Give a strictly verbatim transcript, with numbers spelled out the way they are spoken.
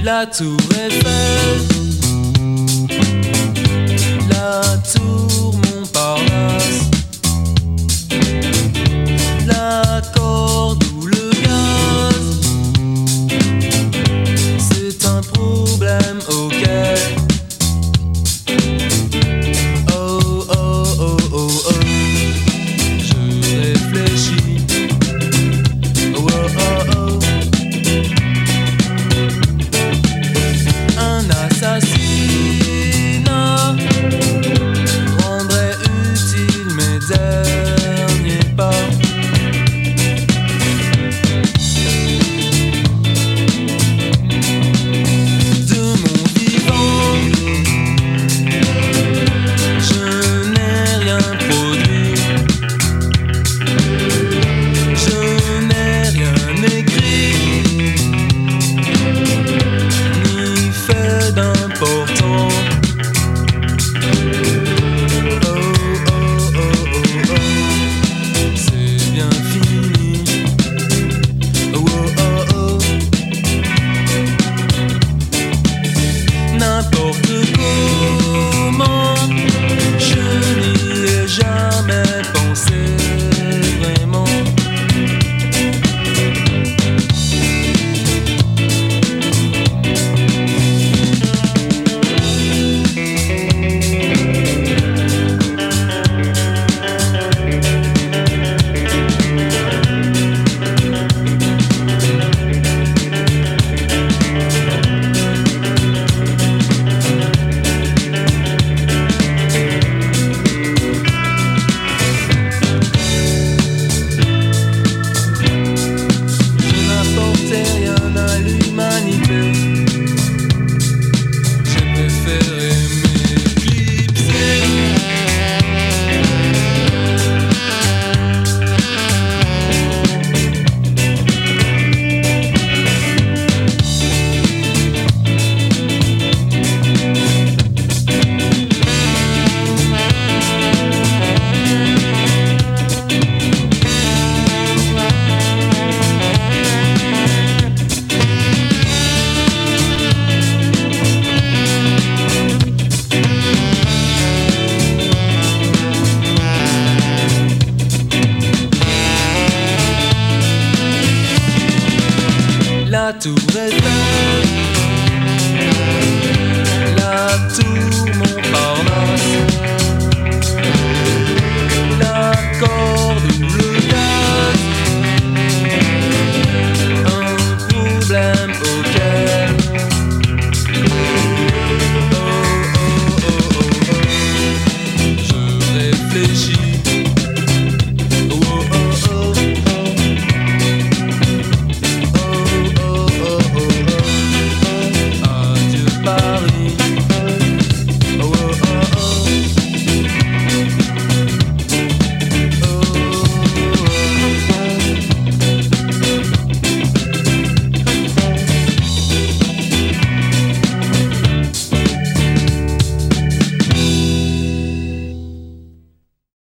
La tour Eiffel, la tour Montparnasse, la corde ou le gaz, c'est un problème auquel oh oh oh oh oh je réfléchis. Oh oh oh oh. Un assassinat rendrait utile mes derniers pas. De mon vivant, je n'ai rien produit, je n'ai rien écrit, ni fait d'important. Oh oh oh oh oh, c'est bien fini. Oh oh oh oh, n'importe comment, je n'y ai jamais pensé vraiment. Je n'apportais rien à l'humanité, j'ai préféré m'éclipser. La tour Eiffel,